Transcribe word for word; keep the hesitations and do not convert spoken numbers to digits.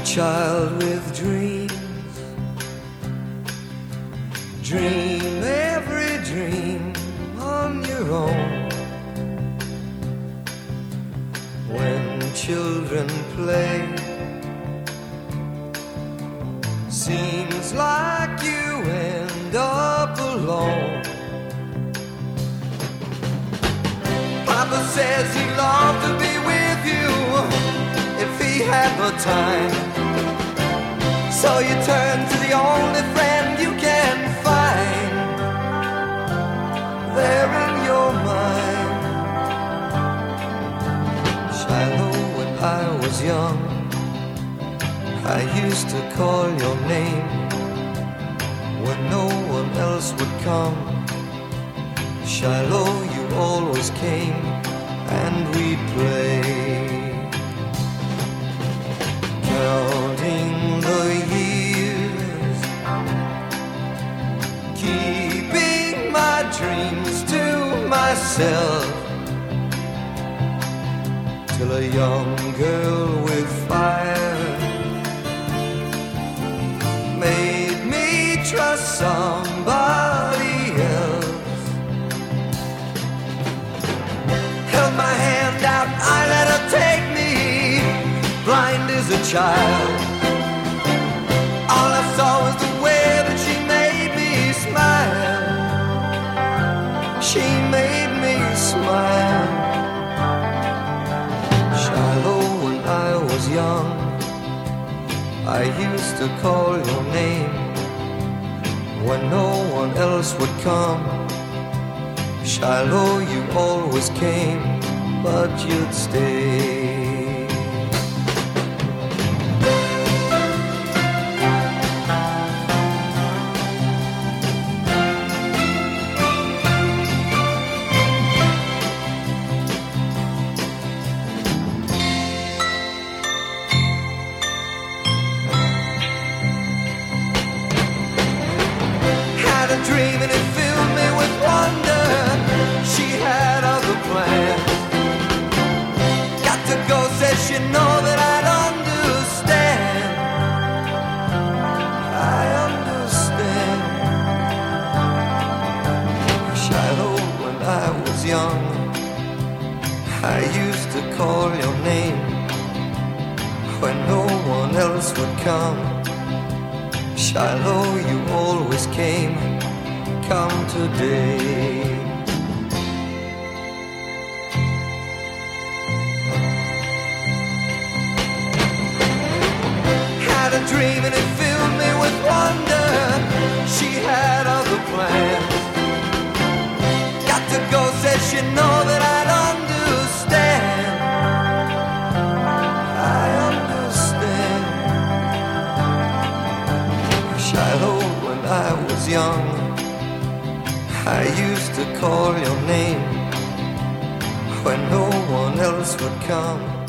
child with dreams. Dream every dream on your own. When children play, seems like you end up alone. Papa says he'd love to be with you if he had the time. So you turn to the only friend you can find there in your mind. Shiloh, when I was young, I used to call your name when no one else would come. Shiloh, you always came and we'd play, counting the years, keeping my dreams to myself, till a young girl with fire made me trust somebody else. Held my hand out, I let her take me, blind as a child. All I saw was the way that she made me smile. She made me smile. Shiloh, when I was young, I used to call your name when no one else would come. Shiloh, you always came, but you'd stay. A dream and it filled me with wonder. She had other plans. Got to go, said she know that I'd understand. I understand. Shiloh, when I was young, I used to call your name when no one else would come. Shiloh, you always came, come today. Had a dream and it filled me with wonder. She had other plans. Got to go, said she know that I'd understand. I understand. Shiloh, when I was young, I used to call your name when no one else would come.